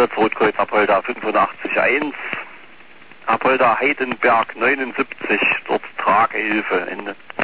Einsatz Rotkreuz Apolda 85-1, Apolda Heidenberg 79, dort Tragehilfe, Ende.